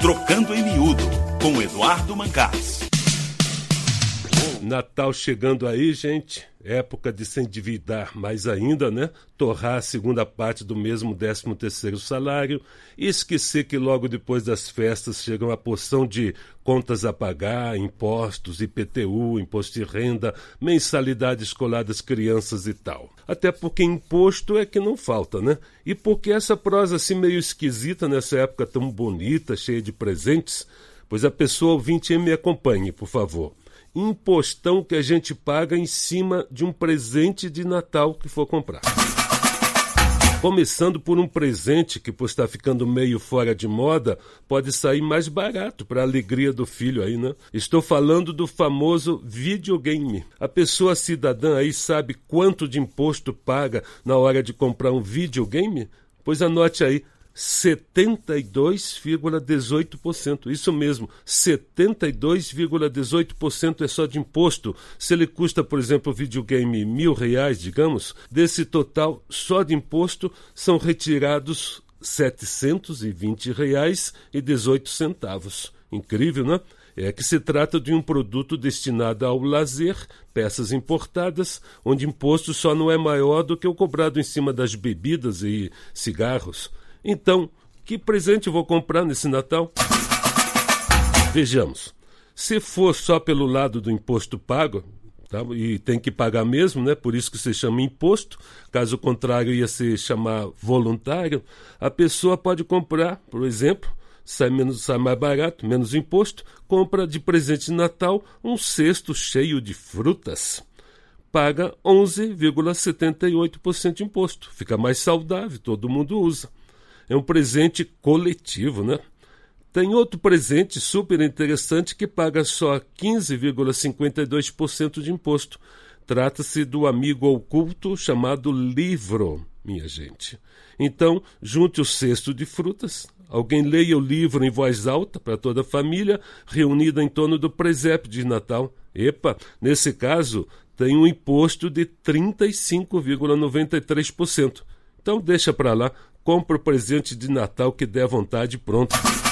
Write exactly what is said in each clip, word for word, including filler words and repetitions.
Trocando em Miúdo, com Eduardo Mancás. Natal chegando aí, gente, época de se endividar mais ainda, né? Torrar a segunda parte do mesmo décimo terceiro salário e esquecer que logo depois das festas chega uma porção de contas a pagar, impostos, I P T U, imposto de renda, mensalidade escolar das crianças e tal. Até porque imposto é que não falta, né? E porque essa prosa assim meio esquisita nessa época tão bonita, cheia de presentes, pois a pessoa ouvinte me acompanhe, por favor. Impostão que a gente paga em cima de um presente de Natal que for comprar. Começando por um presente que, por estar ficando meio fora de moda, pode sair mais barato para a alegria do filho aí, né? Estou falando do famoso videogame. A pessoa cidadã aí sabe quanto de imposto paga na hora de comprar um videogame? Pois anote aí, setenta e dois vírgula dezoito por cento. Isso mesmo, setenta e dois vírgula dezoito por cento é só de imposto. Se ele custa, por exemplo, o videogame mil reais, digamos, desse total só de imposto são retirados setecentos e vinte reais e dezoito centavos. Incrível, né? É que se trata de um produto destinado ao lazer, peças importadas, onde imposto só não é maior do que o cobrado em cima das bebidas e cigarros. Então, que presente vou comprar nesse Natal? Vejamos, se for só pelo lado do imposto pago, tá? E tem que pagar mesmo, né? Por isso que se chama imposto, caso contrário ia se chamar voluntário, a pessoa pode comprar, por exemplo, sai, menos, sai mais barato, menos imposto, compra de presente de Natal um cesto cheio de frutas. Paga onze vírgula setenta e oito por cento de imposto, fica mais saudável, todo mundo usa. É um presente coletivo, né? Tem outro presente super interessante que paga só quinze vírgula cinquenta e dois por cento de imposto. Trata-se do amigo oculto chamado livro, minha gente. Então, junte o cesto de frutas, alguém leia o livro em voz alta para toda a família, reunida em torno do presépio de Natal. Epa, nesse caso, tem um imposto de trinta e cinco vírgula noventa e três por cento. Então, deixa para lá. Compra o presente de Natal que der vontade e pronto.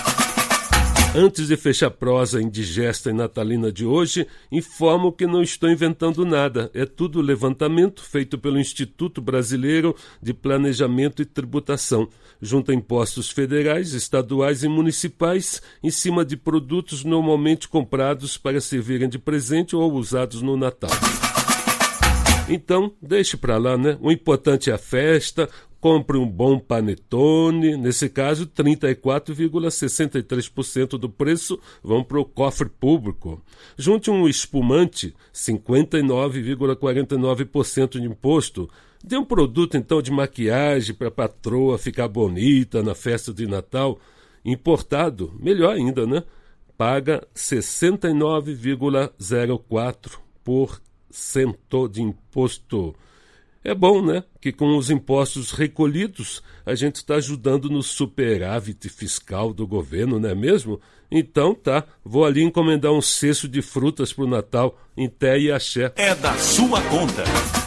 Antes de fechar a prosa indigesta e natalina de hoje, informo que não estou inventando nada. É tudo levantamento feito pelo Instituto Brasileiro de Planejamento e Tributação. Junta impostos federais, estaduais e municipais em cima de produtos normalmente comprados para servirem de presente ou usados no Natal. Então, deixe para lá, né? O importante é a festa. Compre um bom panetone, nesse caso trinta e quatro vírgula sessenta e três por cento do preço vão para o cofre público. Junte um espumante, cinquenta e nove vírgula quarenta e nove por cento de imposto. Dê um produto então de maquiagem para a patroa ficar bonita na festa de Natal. Importado, melhor ainda, né? Paga sessenta e nove vírgula zero quatro por cento de imposto. É bom, né, que com os impostos recolhidos a gente está ajudando no superávit fiscal do governo, não é mesmo? Então tá, vou ali encomendar um cesto de frutas para o Natal em té e axé. É da sua conta.